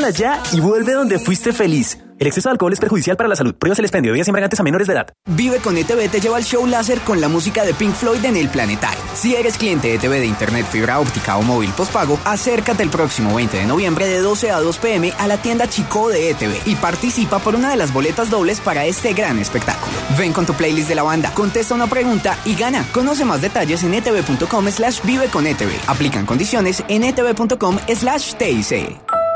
Cómprala ya y vuelve donde fuiste feliz. El exceso de alcohol es perjudicial para la salud. Prohíbas el expendio de bebidas embriagantes a menores de edad. Vive con ETV te lleva al show láser con la música de Pink Floyd en el Planetario. Si eres cliente ETV de internet, fibra óptica o móvil postpago, acércate el próximo 20 de noviembre de 12 a 2 p.m. a la tienda Chico de ETV y participa por una de las boletas dobles para este gran espectáculo. Ven con tu playlist de la banda, contesta una pregunta y gana. Conoce más detalles en etv.com/vive con ETV. Aplican condiciones en etv.com/TIC.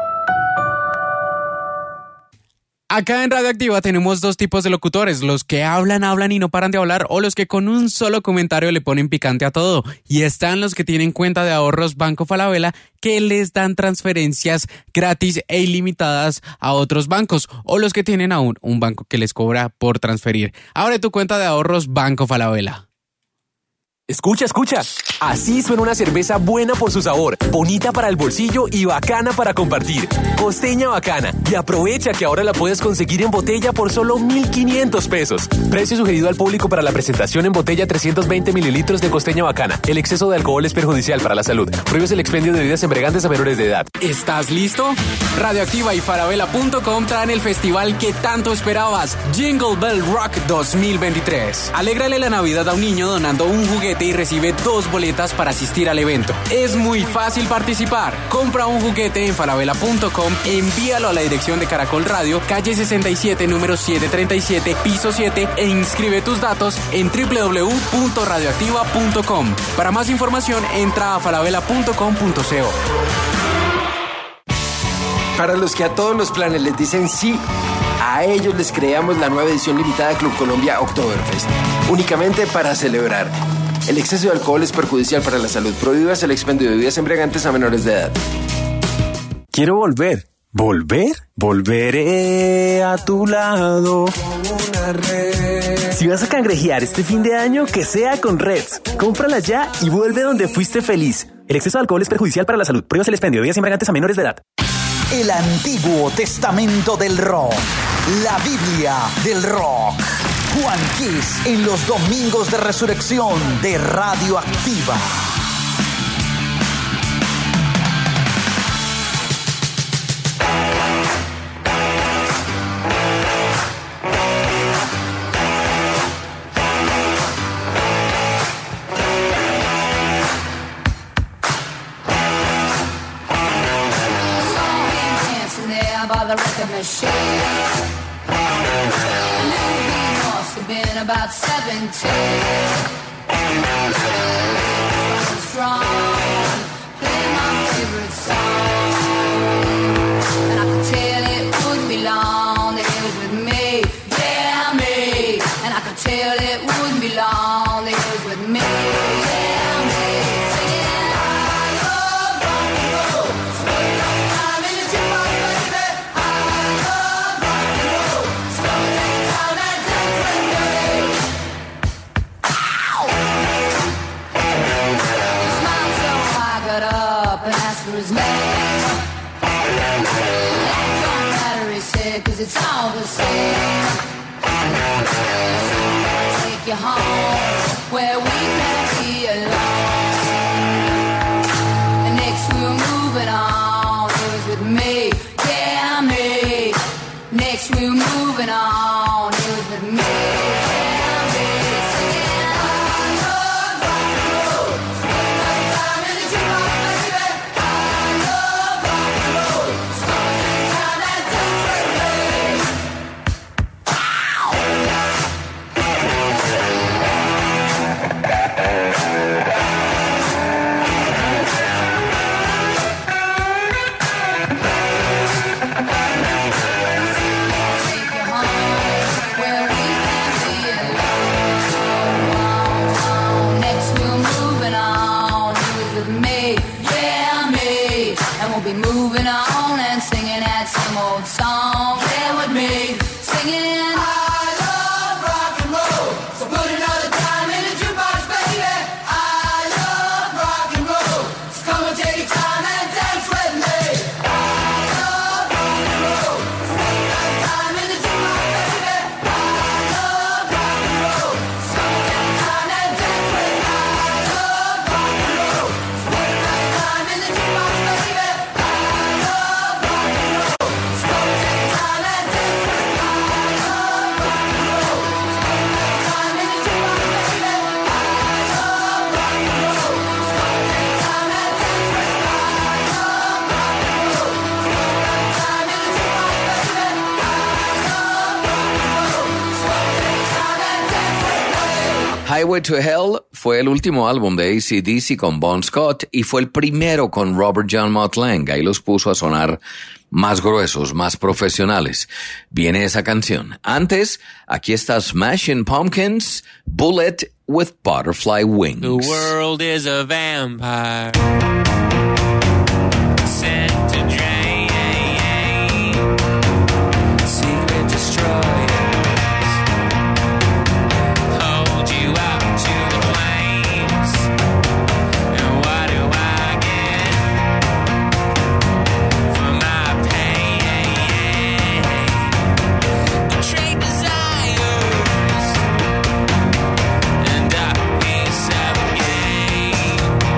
Acá en Radioactiva tenemos dos tipos de locutores, los que hablan y no paran de hablar, o los que con un solo comentario le ponen picante a todo. Y están los que tienen cuenta de ahorros Banco Falabella, que les dan transferencias gratis e ilimitadas a otros bancos, o los que tienen aún un banco que les cobra por transferir. Abre tu cuenta de ahorros Banco Falabella. Escucha. Así suena una cerveza buena por su sabor, bonita para el bolsillo y bacana para compartir. Costeña Bacana. Y aprovecha que ahora la puedes conseguir en botella por solo 1,500 pesos. Precio sugerido al público para la presentación en botella 320 mililitros de Costeña Bacana. El exceso de alcohol es perjudicial para la salud. Prohíbes el expendio de bebidas embriagantes a menores de edad. ¿Estás listo? Radioactiva y Falabella.com traen el festival que tanto esperabas, Jingle Bell Rock 2023. Alégrale la Navidad a un niño donando un juguete y recibe 2 boletas para asistir al evento. Es muy fácil participar. Compra un juguete en falabella.com, envíalo a la dirección de Caracol Radio, calle 67, número 737, piso 7 e inscribe tus datos en www.radioactiva.com. Para más información, entra a falabella.com.co. Para los que a todos los planes les dicen sí, a ellos les creamos la nueva edición limitada de Club Colombia Oktoberfest, únicamente para celebrar. El exceso de alcohol es perjudicial para la salud. Prohíbas el expendio de bebidas embriagantes a menores de edad. Quiero volver. ¿Volver? Volveré a tu lado. Si vas a cangrejear este fin de año, que sea con Reds. Cómprala ya y vuelve donde fuiste feliz. El exceso de alcohol es perjudicial para la salud. Prohíbas el expendio de bebidas embriagantes a menores de edad. El Antiguo Testamento del Rock. La Biblia del Rock. Juan Kiss en los domingos de resurrección de Radioactiva. Been about 17. Strong, play my favorite song, and I could tell it wouldn't be long that he was with me, yeah me. And I could tell it wouldn't be long that he was with me, yeah me. Singing, I love rock and roll, spend all the time in the jukebox, baby. I love rock and roll, spend all the time and dance with me. And asked for his name. That don't matter, he said, 'cause it's all the same. So I'll take you home where we can be alone. And next we were moving on. He was with me, yeah me. Next we were moving on. He was with me, yeah me. Singing, I love rock and roll. Spend all the time in the jukebox. Moving on and singing that same old song. There with me, singing I love rock and roll. So put another time in the jukebox, baby. I love rock and roll. So come and take your time and dance with me. I love rock and roll. So put another time in the jukebox, baby. I love rock and roll. So come and take your time and dance with me. I love rock and roll. So put another time in the jukebox, baby. Highway to Hell fue el último álbum de AC/DC con Bon Scott y fue el primero con Robert John Mutt Lange. Ahí los puso a sonar más gruesos, más profesionales. Viene esa canción. Antes, aquí está Smashing Pumpkins, Bullet with Butterfly Wings. The world is a vampire sent to drain secret destroyers. Hold you up to the flames. And what do I get for my pain? Trade desires and a piece of a game.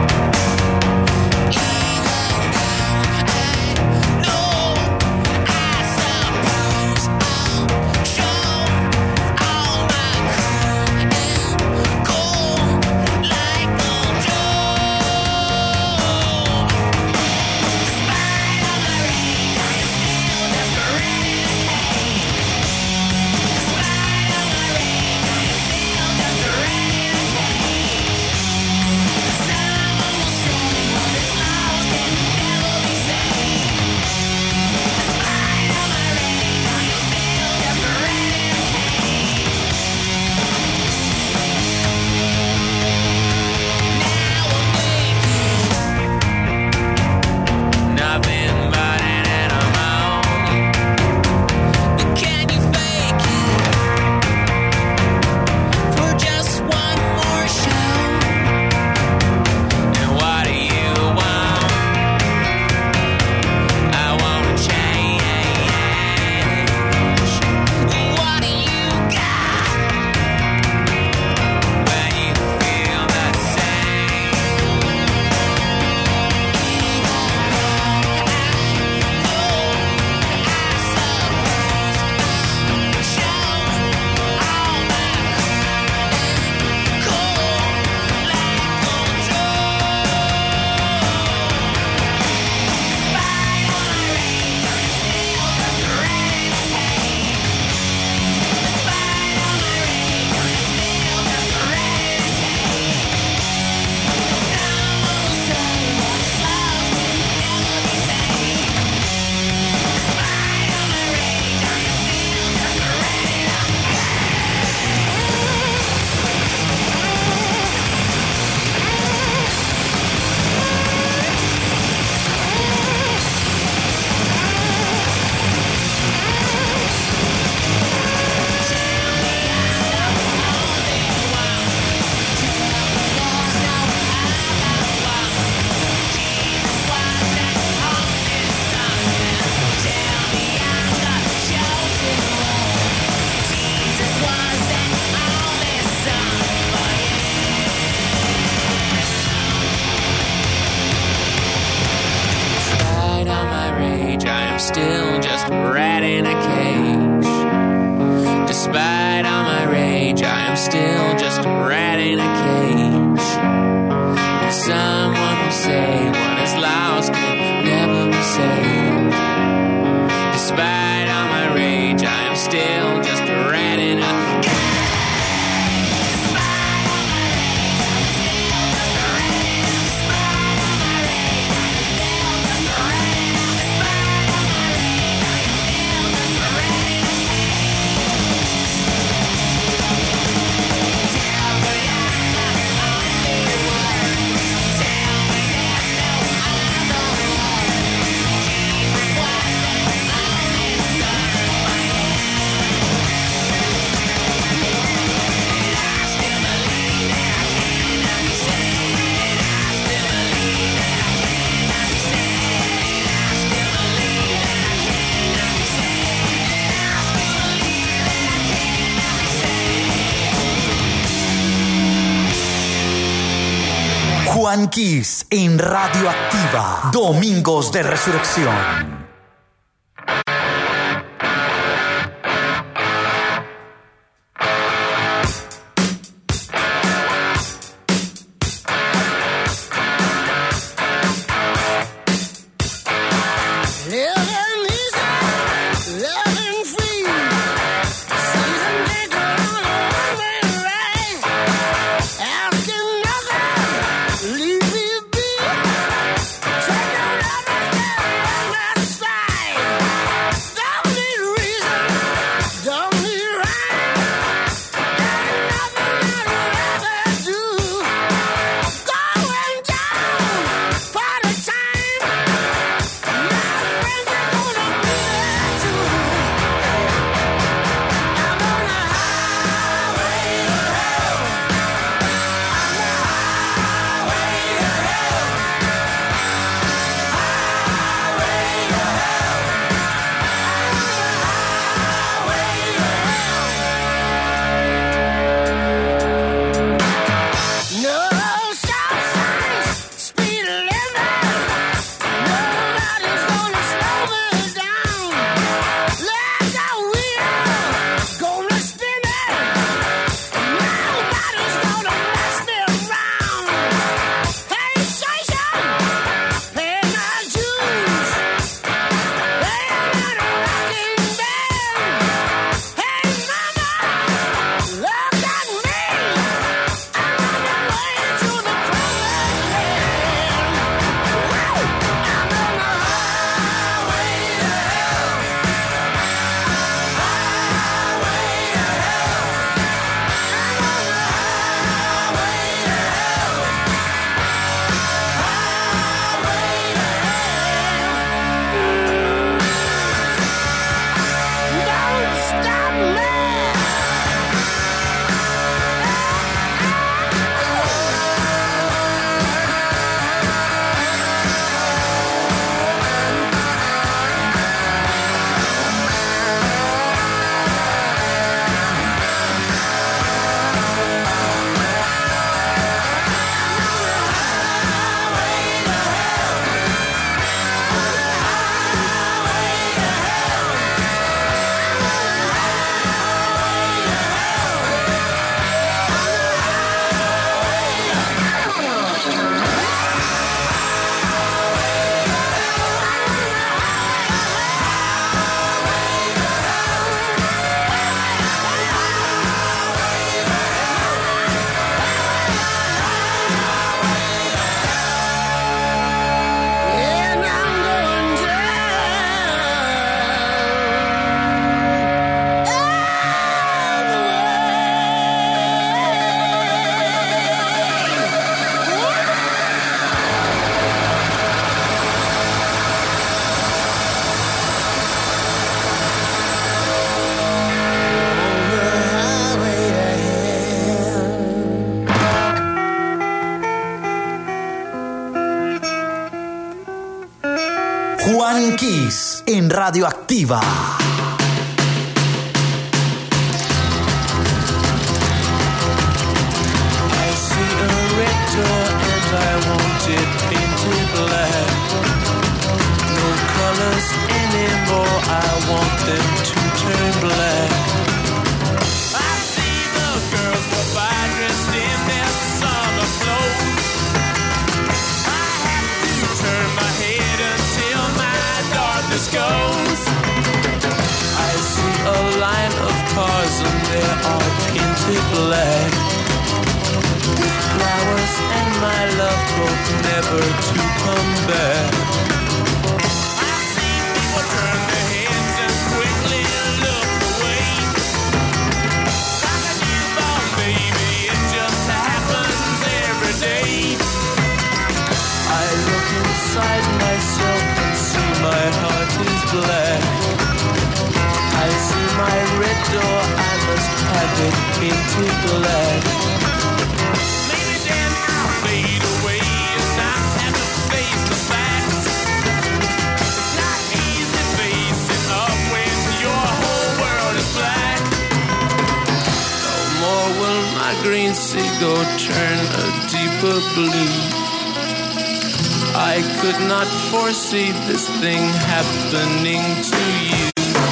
still just a rat in a cage. Despite all my rage, I am still just a rat in a cage. And someone will say what is lost can never be saved. Despite all my rage, I am still just a rat in a cage. Juan Kiss en Radioactiva, Domingos de Resurrección. Kiss en Radioactiva. I want it painted black. No colors anymore, I want them to turn black. I see the girls go by dressed in their summer clothes. I have to turn my head until my darkness goes. I see a line of cars and they are painted black. Flowers and my love both never to come back. I see people turn their heads and quickly look away. Like a newborn baby, it just happens every day. I look inside myself and see my heart is black. I see my red door, I must have it painted black. Green seagull turn a deeper blue. I could not foresee this thing happening to you.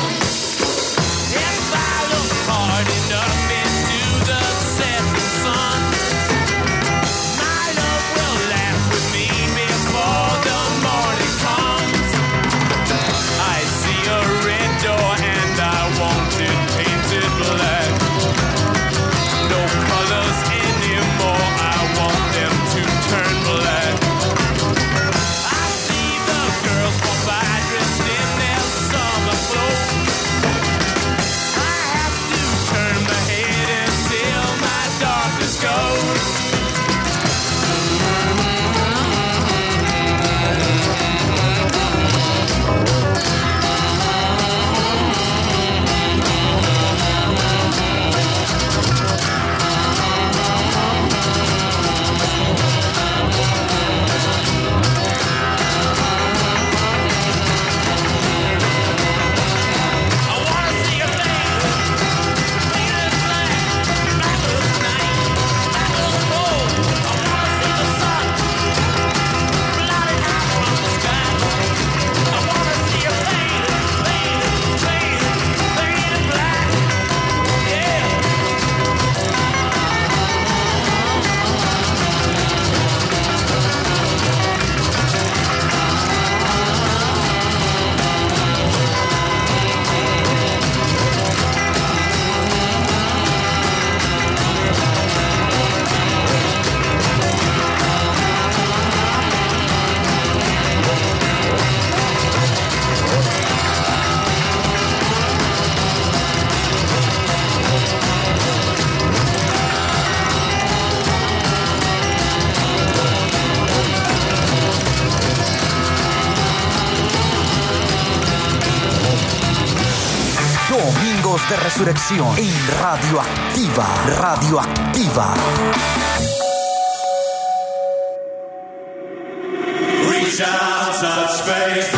If I look hard enough into the setting sun, my love will laugh with me before the morning comes. I see a red door and I want it painted black. No colors anymore, I want them to turn black. I see the girls walk by dressed in their summer clothes. I have to turn my head until my darkness goes. Domingos de Resurrección en Radioactiva. Radioactiva. Reach out, touch space.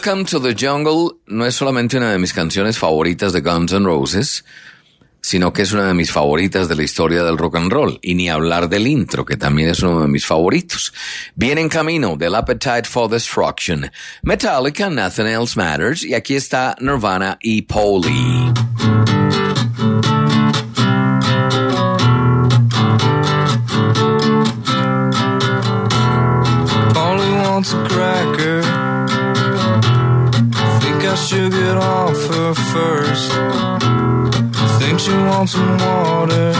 Welcome to the Jungle no es solamente una de mis canciones favoritas de Guns N' Roses, sino que es una de mis favoritas de la historia del rock and roll. Y ni hablar del intro, que también es uno de mis favoritos. Viene en camino del Appetite for Destruction, Metallica, Nothing Else Matters, y aquí está Nirvana y Polly. Polly wants a cracker. Think I should get off her first. Think she wants some water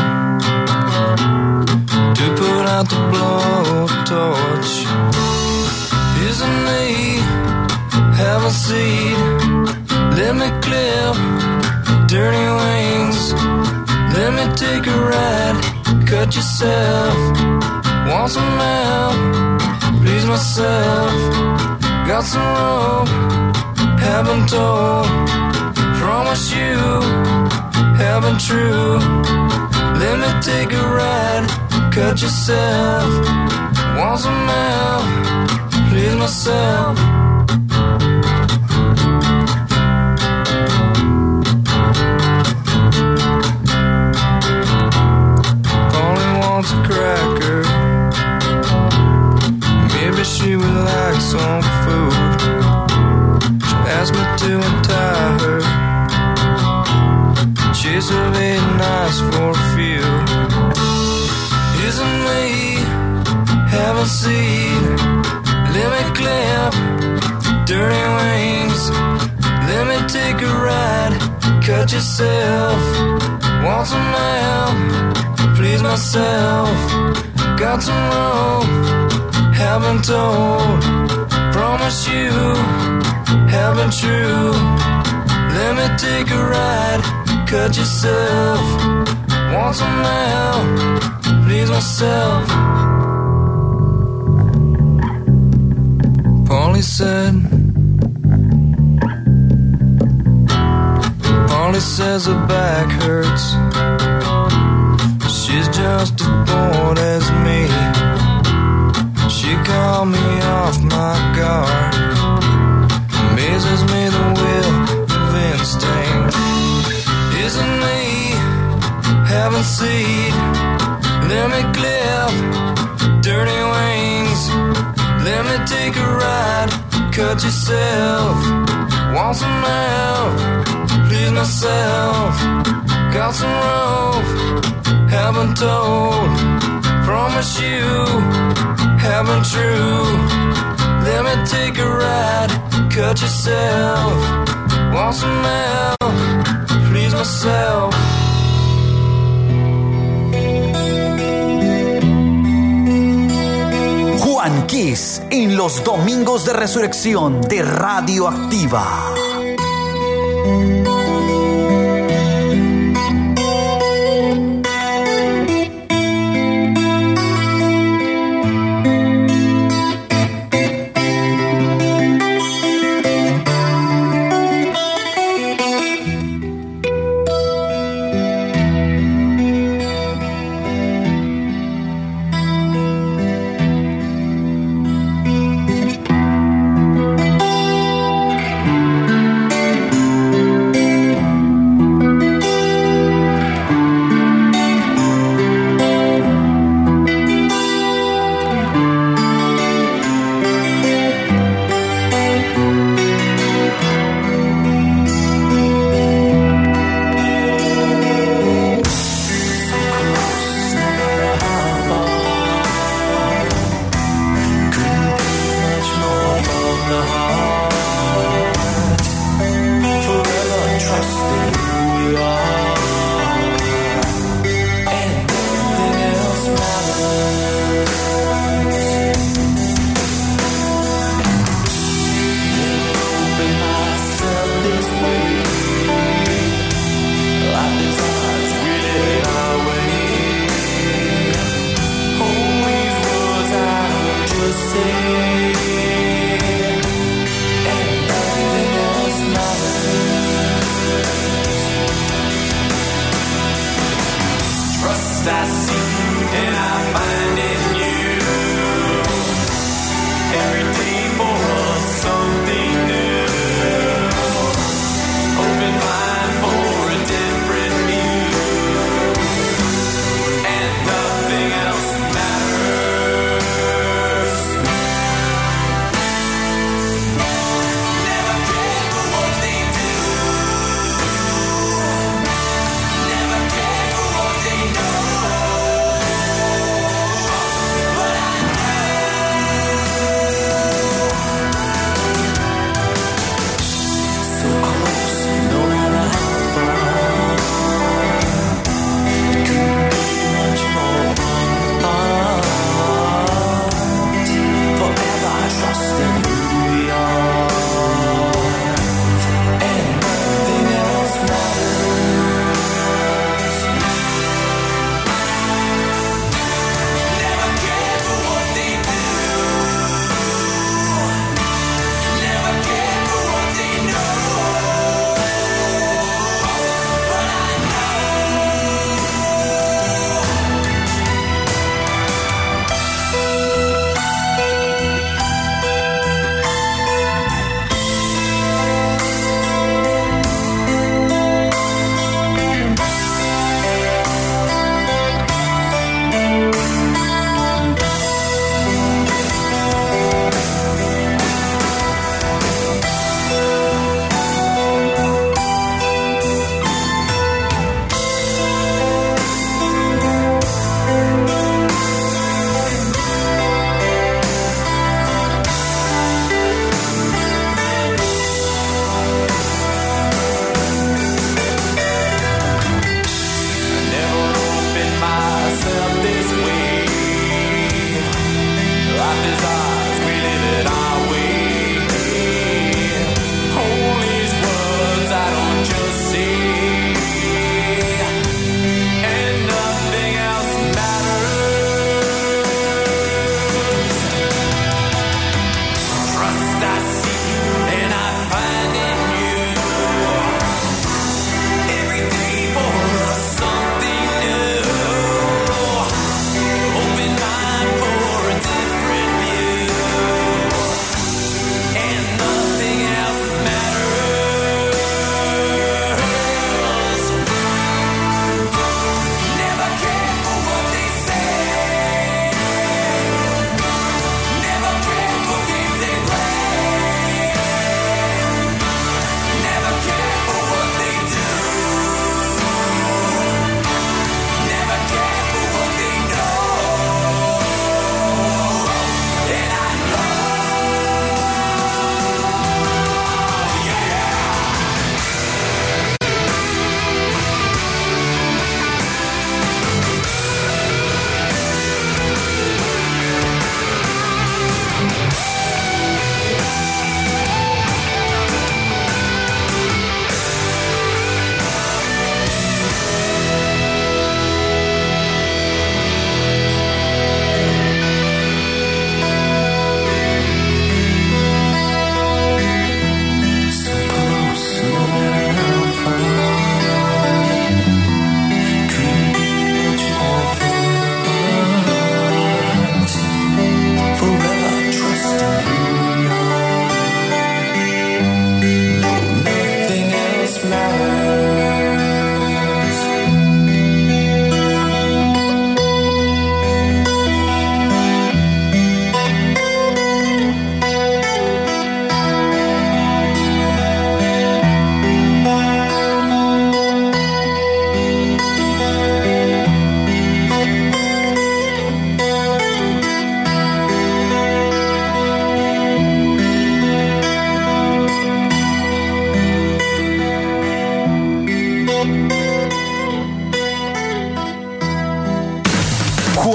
to put out the blowtorch. Isn't me? Have a seat. Let me clip dirty wings. Let me take a ride. Cut yourself. Want some help? Please myself. Got some rope. Haven't told. Promise you. Haven't true. Let me take a ride. Cut yourself. Want some help? Please myself. Polly wants a cracker. Maybe she would like some food. She asked me to untie her. Chase of 8 nights for a few. Isn't me? Have a seat. Let me clip dirty wings. Let me take a ride. Cut yourself. Want some help? Please myself. Got some rope. Haven't told. Promise you. Haven't true. Let me take a ride. Cut yourself. Want some help? Please myself. Polly said. Polly says her back hurts. She's just as bored as me. She called me off my guard. Amazes me the will of instinct. Isn't me? Haven't seen. Let me clip dirty wings. Let me take a ride. Cut yourself. Want some help? Please myself. Got some rope. Haven't told. Promise you. Haven't true. Let me take a ride. Cut yourself. Want some help? Please myself. Juan Kiss en los domingos de resurrección de Radioactiva.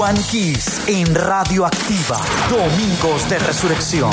Juan Kiss en Radioactiva. Domingos de Resurrección.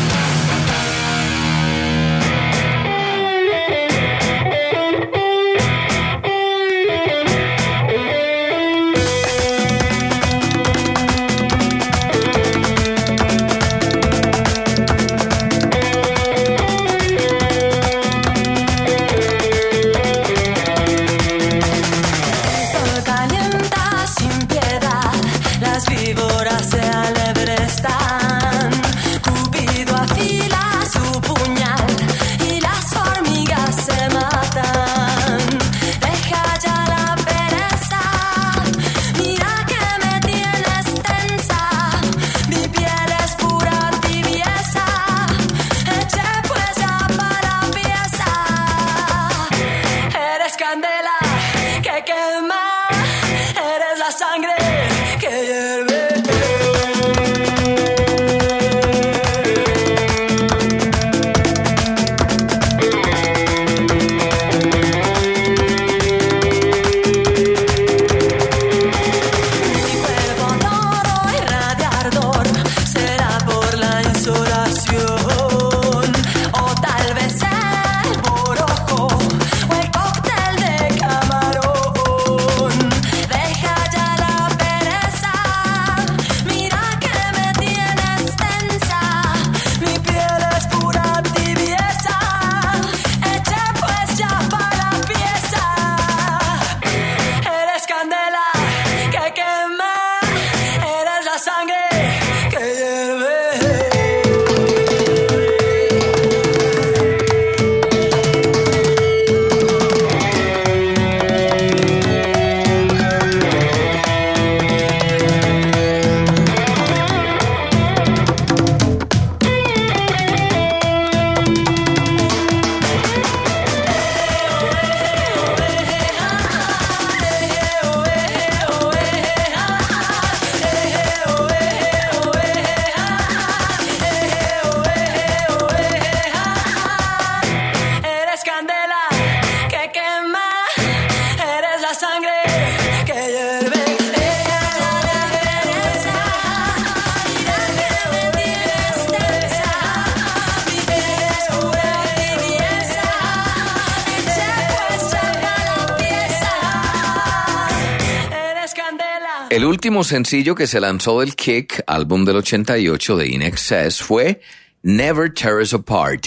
El último sencillo que se lanzó del Kick, álbum del 88 de In Excess, fue Never Tear Us Apart.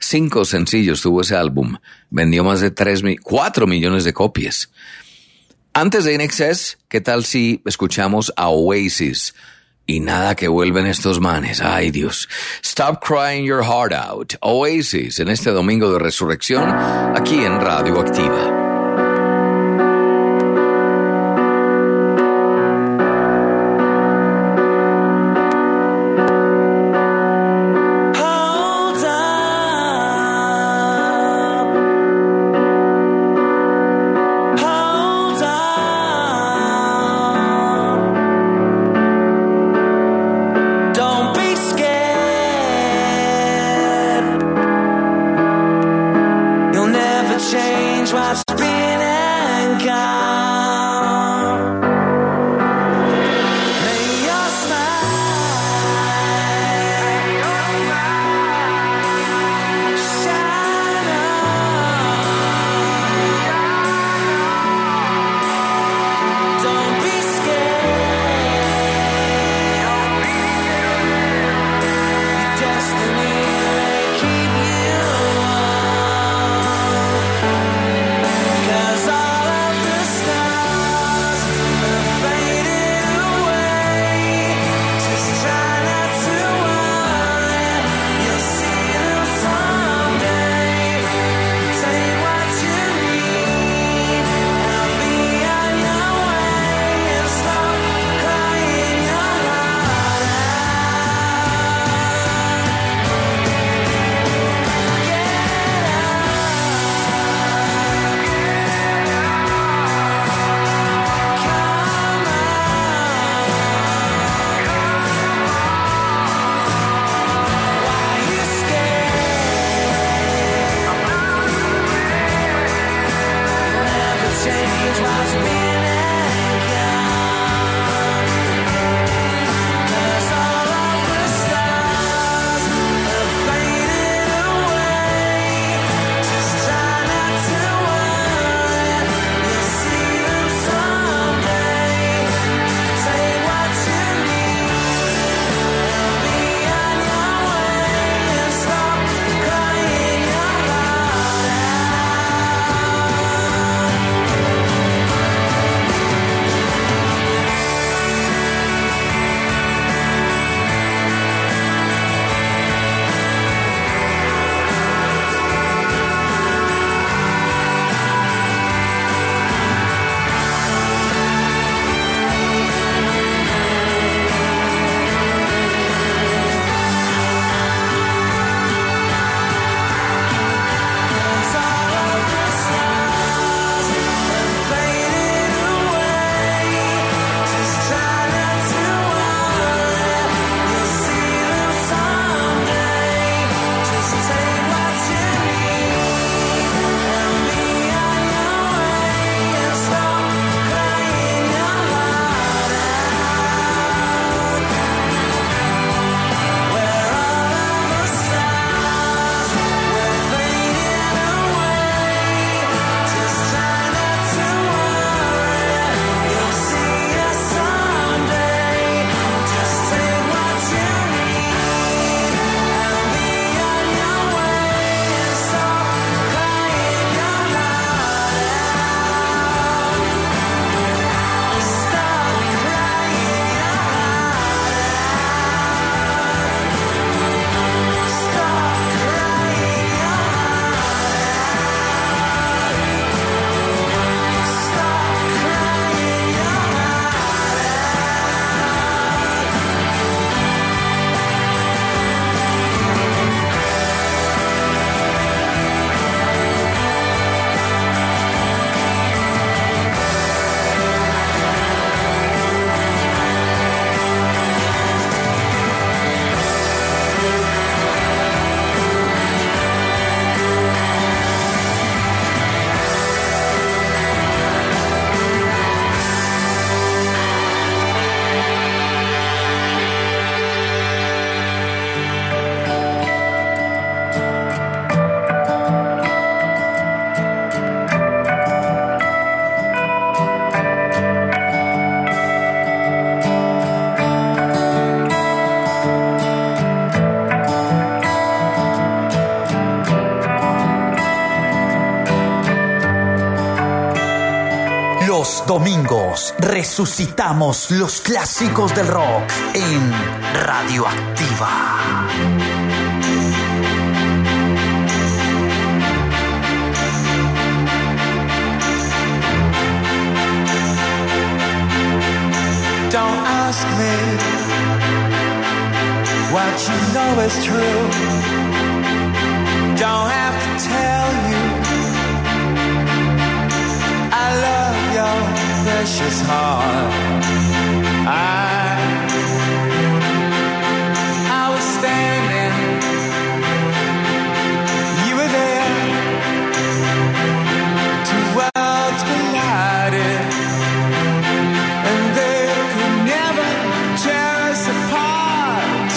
5 sencillos tuvo ese álbum. Vendió más de 4 millones de copias. Antes de In Excess, ¿qué tal si escuchamos a Oasis? Y nada que vuelven estos manes. Ay, Dios. Stop Crying Your Heart Out. Oasis en este domingo de resurrección aquí en Radioactiva. Cause all of the Los domingos resucitamos los clásicos del rock en Radioactiva. Don't ask me what you know is true. Don't have to tell you I love your precious heart. I was standing, you were there. Two worlds collided, and they could never tear us apart.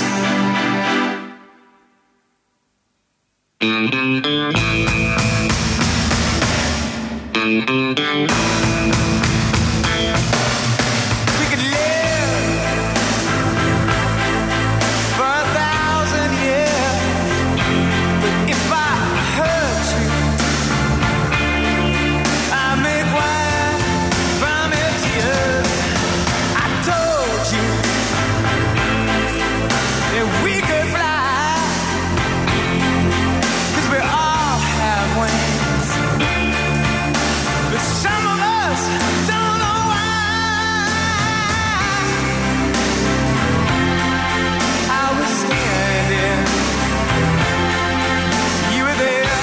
We could live for 1,000 years, but if I hurt you, I make wine from your tears. I told you that we could fly, 'cause we all have wings, but some of us don't know why. I was standing, you were there.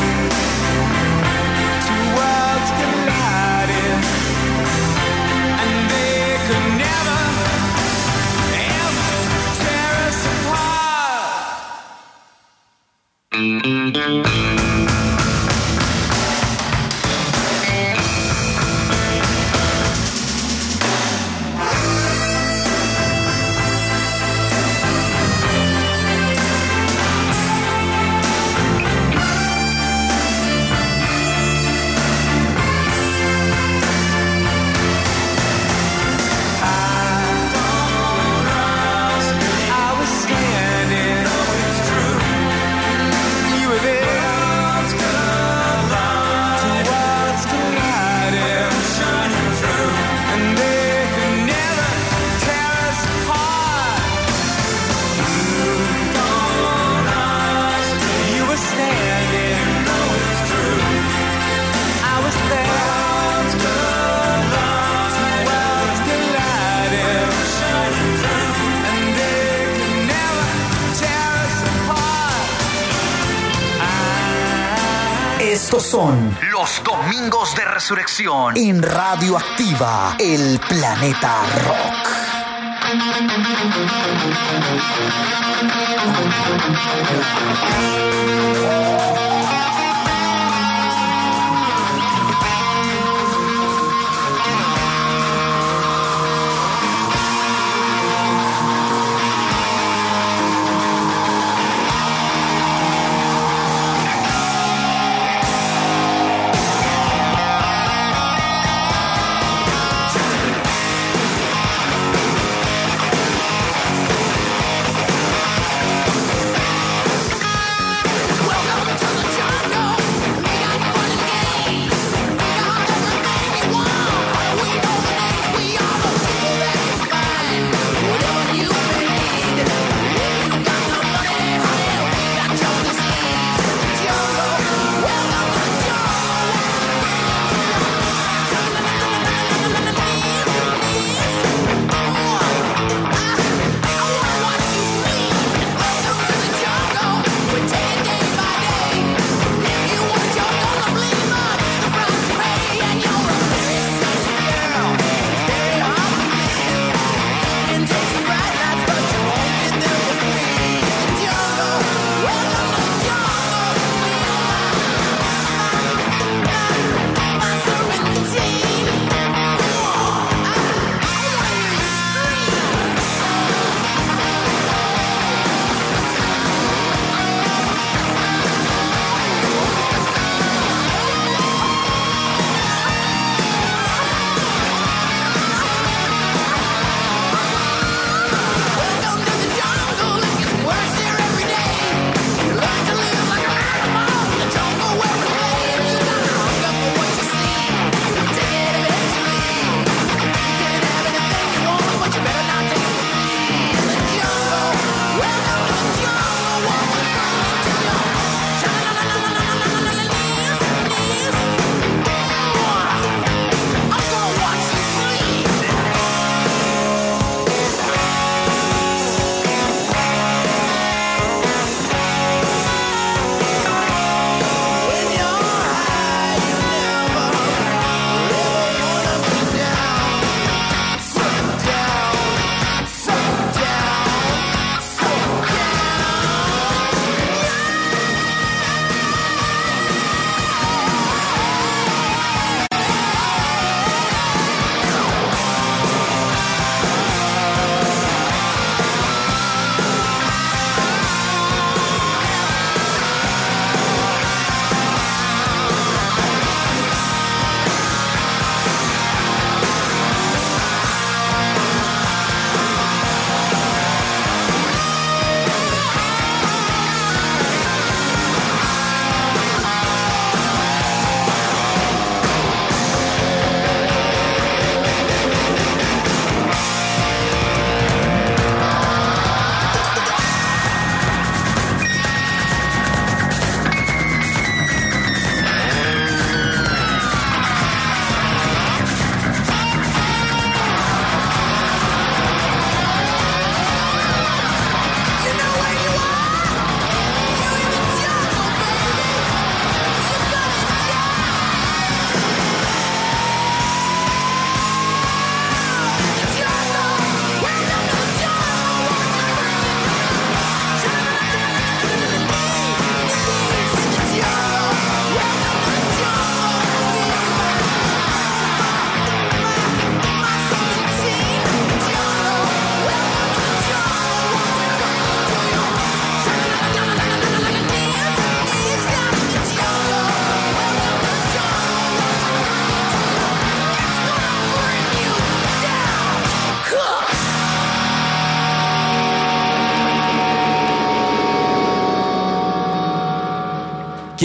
Two worlds collided, and they could never, ever tear us apart. I was standing, you were there. Two worlds collided, and they could never tear us apart. You were standing, I was there. Two worlds collided, and they could never tear us apart. Estos son los domingos de resurrección en Radioactiva, el planeta rock. Welcome to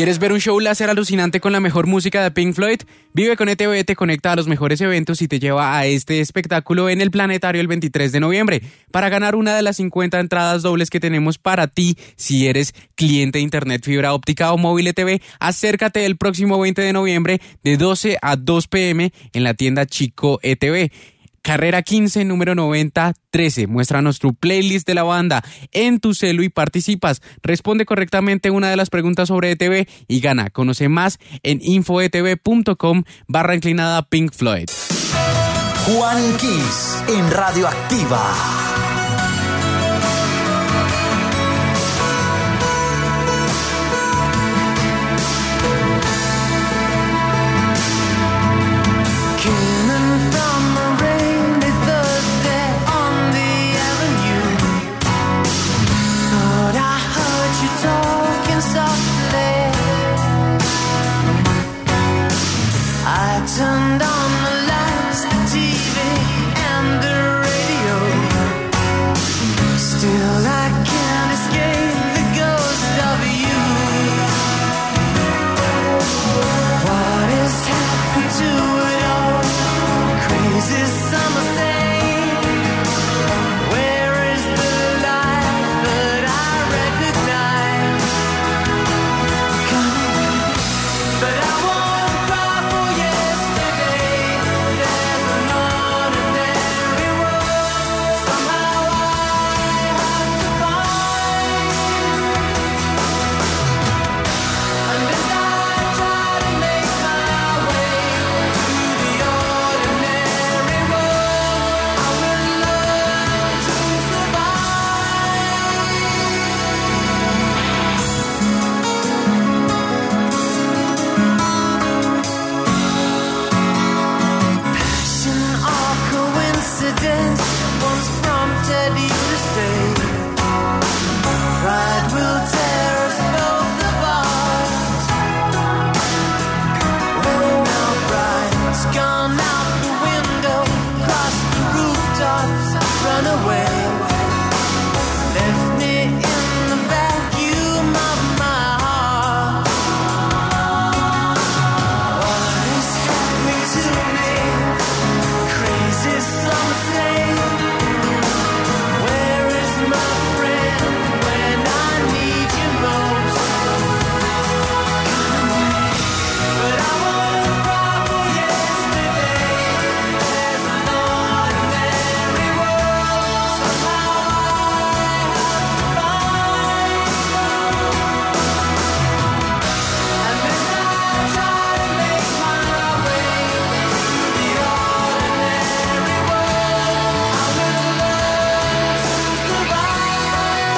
¿Quieres ver un show láser alucinante con la mejor música de Pink Floyd? Vive con ETV te conecta a los mejores eventos y te lleva a este espectáculo en el Planetario el 23 de noviembre para ganar una de las 50 entradas dobles que tenemos para ti si eres cliente de internet fibra óptica o móvil ETV. Acércate el próximo 20 de noviembre de 12 a 2 p.m. en la tienda Chico ETV. Carrera 15, número 9013. Muéstranos tu playlist de la banda en tu celu y participas. Responde correctamente una de las preguntas sobre ETV y gana. Conoce más en infoetv.com/Pink Floyd. Juan Kiss en Radioactiva. Turned on the lights, the TV, and the radio. Still, I can't escape the ghost of you. What has happened to it all? Crazy summer thing. Where is the life that I recognize? But I won't cry for yesterday. There's an ordinary world. Somehow I have to find. And as I try to make my way to the ordinary world, I will learn to Passion or coincidence once prompted you to stay. Pride will tear us both apart. When our pride's gone out the window, cross the rooftops, run away. Left me in the vacuum of my heart. What is happening to me? Crazy something. Where is my friend when I need you most? But I won't cry for yesterday. There's an ordinary world. Somehow I have to find. And as I try to make my way to the ordinary world, I will learn to survive.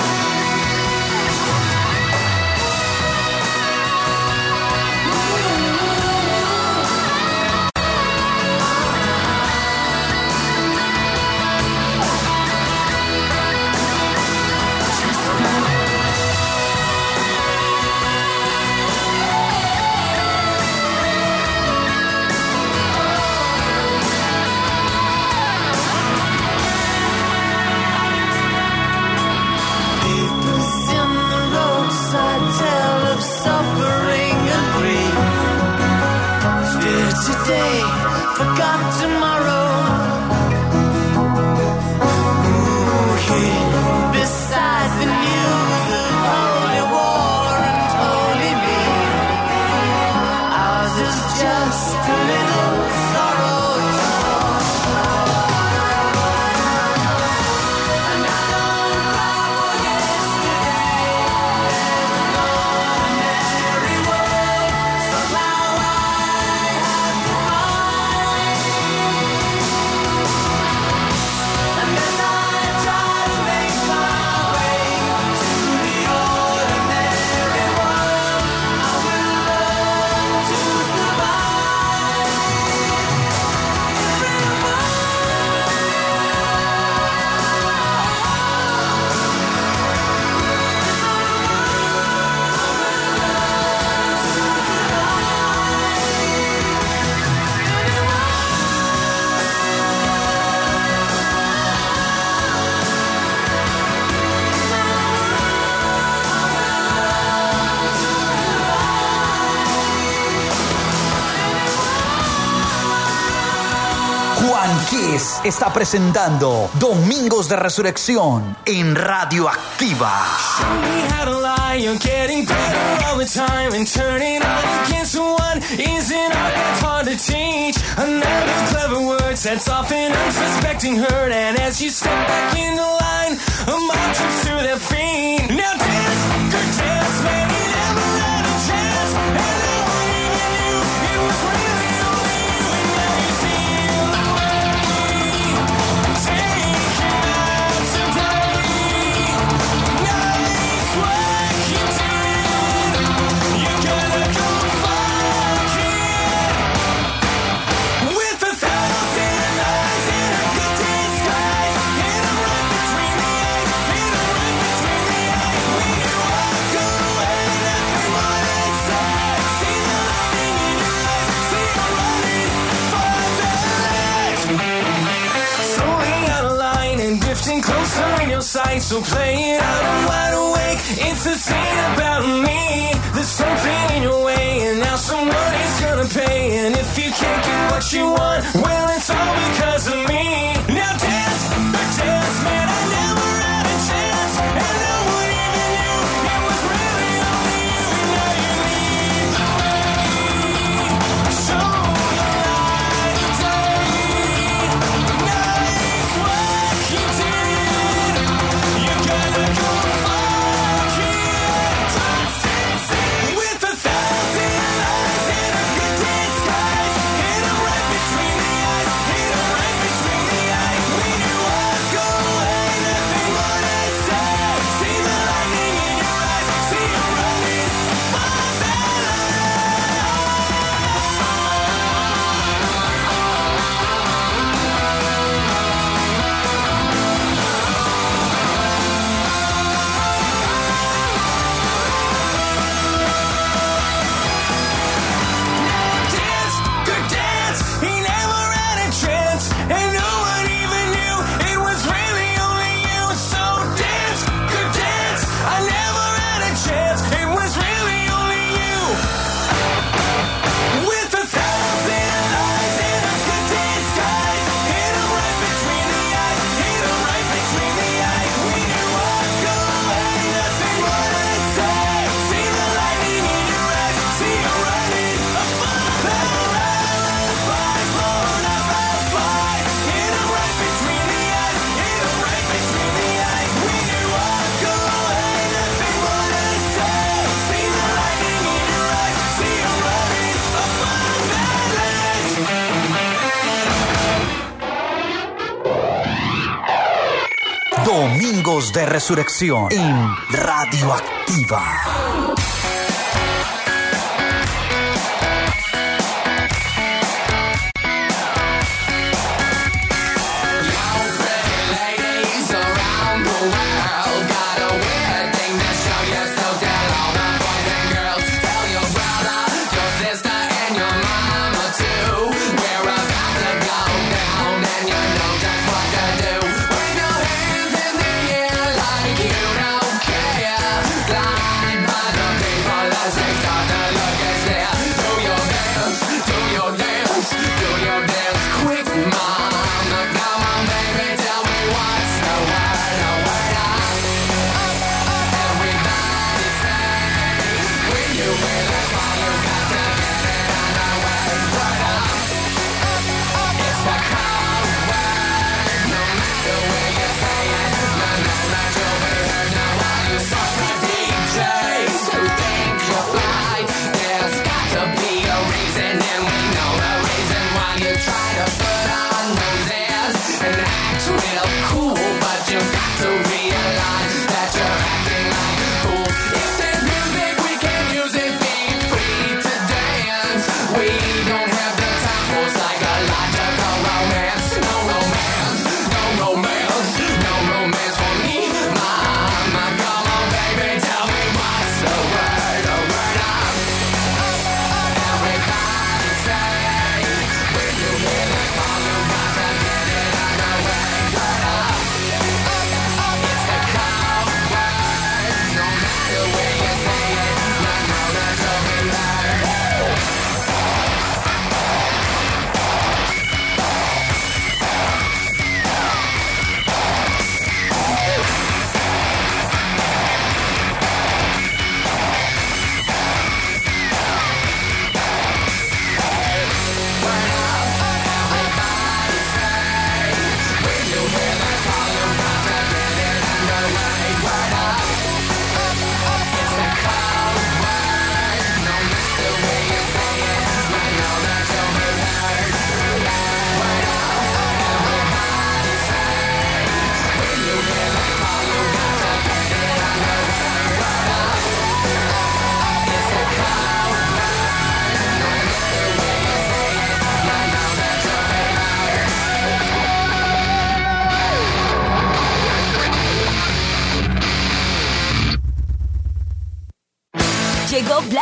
Papers in the roadside tell of suffering and grief. Fear today, forgot tomorrow. Ooh, here beside the news of holy war and holy me. Ours is just a little sorrow. And I don't cry for yesterday. There's an ordinary world. Somehow I have to find. And as I try to make my way to the ordinary world, I will learn to survive. Juan Kiss está presentando Domingos de Resurrección en Radioactiva. Show me how to lie, you're getting better all the time. And turning on against one isn't art that's hard to teach. Another clever word sets off an unsuspecting hurt. And as you step back in the line, a mob trips to their feet. Now dance, good dance, man, you never had a chance. And no one even knew it was really only you. And now you see the way. Take it out today. Nice work you did. You gotta go fuck it. With 1,000 eyes in a good disguise. Hit 'em right between the eyes. Hit 'em right between the eyes. When you walk away, nothing more they say. See the lightning in your eyes. See you running for the light. Slowly out of line and drifting closer in your sight. So play it out, I'm wide awake. It's the scene about me. There's something in your way, and now someone is gonna pay. And if you can't get what you want, well, it's all because of me. Now dance, but dance, man, I never had a chance. And no one even knew it was really only you. And now you lead the way. Show the light of day. Nice work you did. You gotta go fuck it. With 1,000 eyes in a good disguise. Hit 'em right between the eyes. Hit 'em right between the eyes. When you walk away, nothing more they say. See the lightning in your eyes. See you running for the dance, good dance. He never had a chance, and no one even knew it was really only you. So dance, good dance. I never had a chance. It was really only you. With 1,000 eyes in a good disguise. Hit 'em right between the eyes. Hit 'em right between the eyes. When you walk away, nothing more to say. See the lightning in your eyes. See you running for the ride. Fly, fly. Hit 'em right between the eyes. Hit 'em right between the eyes. When you walk away, nothing more to say. See the lightning in your eyes. See you running for the Domingos de Resurrección en Radioactiva. Ladies around the world got a weird thing to show you, so tell all the boys and girls, tell your brother, your sister, and your mama too. We're about to go down, and you know just what to do. Wave your hands in the air like you don't care. Glide by the beat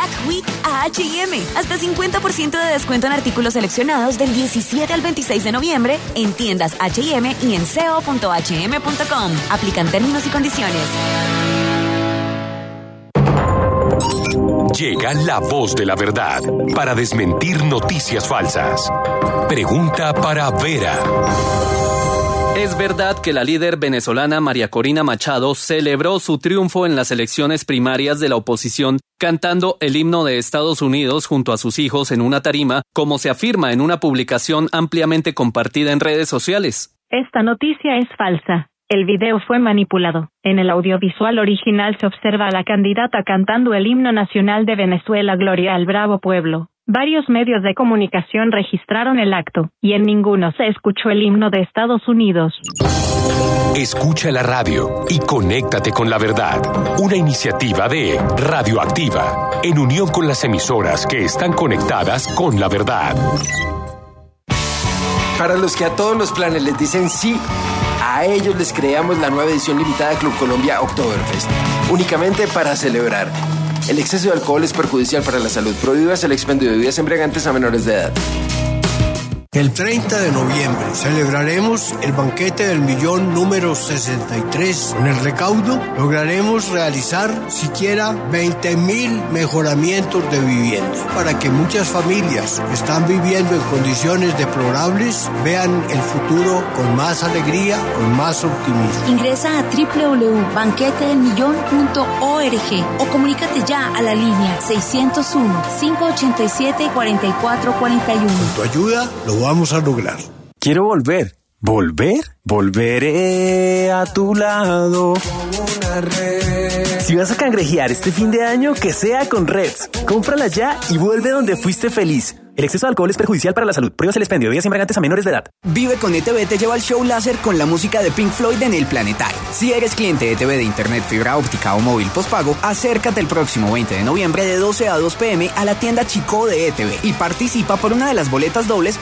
Black Week a H&M. Hasta 50% de descuento en artículos seleccionados del 17 al 26 de noviembre en tiendas H&M y en co.hm.com. Aplican términos y condiciones. Llega la voz de la verdad para desmentir noticias falsas. Pregunta para Vera. ¿Es verdad que la líder venezolana María Corina Machado celebró su triunfo en las elecciones primarias de la oposición cantando el himno de Estados Unidos junto a sus hijos en una tarima, como se afirma en una publicación ampliamente compartida en redes sociales? Esta noticia es falsa. El video fue manipulado. En el audiovisual original se observa a la candidata cantando el himno nacional de Venezuela, Gloria al Bravo Pueblo. Varios medios de comunicación registraron el acto, y en ninguno se escuchó el himno de Estados Unidos. Escucha la radio y conéctate con la verdad. Una iniciativa de Radioactiva, en unión con las emisoras que están conectadas con la verdad. Para los que a todos los planes les dicen sí, a ellos les creamos la nueva edición limitada de Club Colombia Oktoberfest, únicamente para celebrar. El exceso de alcohol es perjudicial para la salud. Prohíbas el expendio de bebidas embriagantes a menores de edad. El 30 de noviembre celebraremos el banquete del millón número 63. Con el recaudo lograremos realizar siquiera 20.000 mejoramientos de vivienda para que muchas familias que están viviendo en condiciones deplorables vean el futuro con más alegría, con más optimismo. Ingresa a www.banquetedelmillón.org o comunícate ya a la línea 601-587-4441. Con tu ayuda lo vamos a lograr. Quiero volver. ¿Volver? Volveré a tu lado. Si vas a cangrejear este fin de año, que sea con Reds. Cómprala ya y vuelve donde fuiste feliz. El exceso de alcohol es perjudicial para la salud. Prohíbas el expendio de bebidas embriagantes a menores de edad. Vive con ETV te lleva al show láser con la música de Pink Floyd en el Planetario. Si eres cliente de ETV de internet, fibra óptica o móvil postpago, acércate el próximo 20 de noviembre de 12 a 2 p.m. a la tienda Chico de ETV y participa por una de las boletas dobles